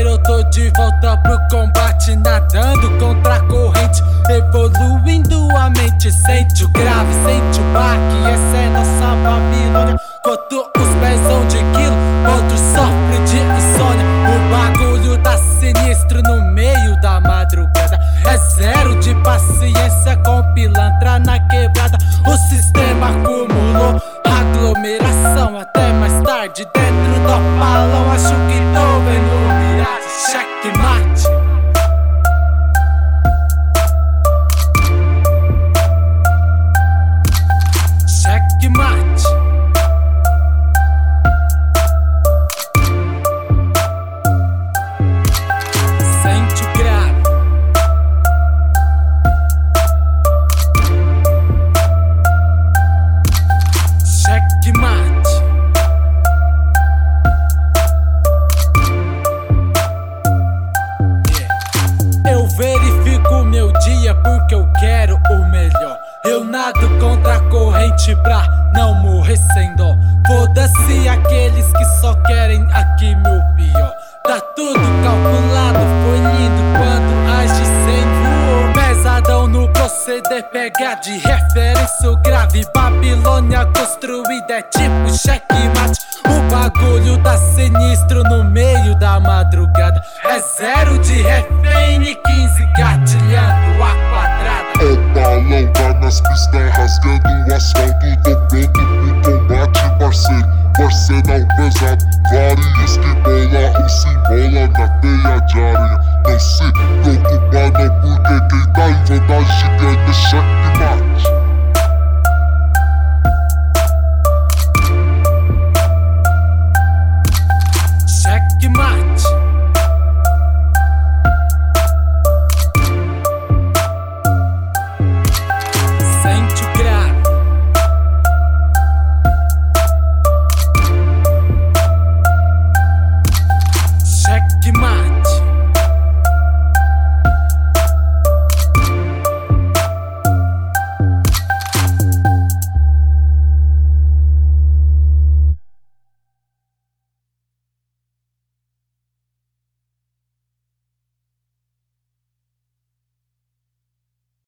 guerreiro, eu tô de volta pro combate, nadando contra a corrente, evoluindo a mente. Sente o grave, sente o baque, essa é nossa Babilônia. Enquanto os pés vão de quilo, outros sofrem de insônia. O bagulho tá sinistro no meio da madrugada. É zero de paciência com pilantra na quebrada. O sistema acumulou aglomeração até mais tarde dentro do palão. Acho que tô vendo miragem, checkmate. Checkmate. Sente o grave. Checkmate. Eu verifico meu dia porque eu quero o melhor. Eu nado contra a corrente pra não morrer sem dó. Foda-se aqueles que só querem aqui meu pior. Tá tudo calculado, foi lindo quando age sem voou. Pesadão no proceder, pega de referência o grave. Babilônia construída é tipo checkmate. O bagulho tá sinistro no meio da madrugada. É zero de refém e 15 gatilhando a quadrada. O balão tá nas pistas rasgando o asfalto, dobrando